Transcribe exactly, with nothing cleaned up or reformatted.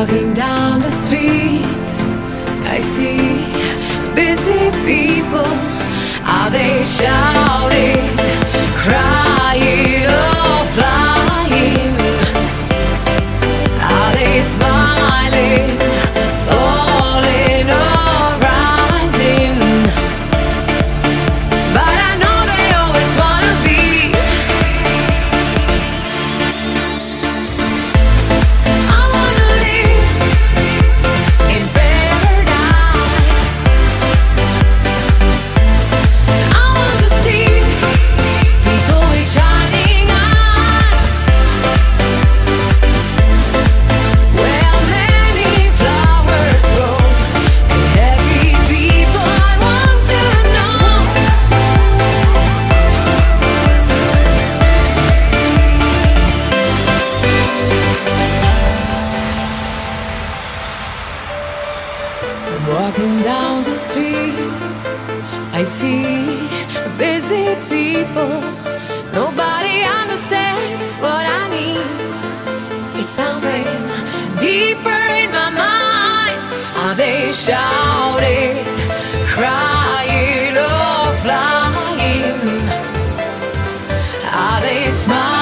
Walking down the street, I see busy people. Are they shouting, crying, or flying? Are they smiling, falling, or rising? But I know they always wanna be. I wanna live in paradise. I want to see people with shining eyes, where many flowers grow and happy people. I want to know. Walking down the street, I see busy people. Nobody understands what I need. It's something deeper in my mind. Are they shouting, crying, or flying? Are they smiling?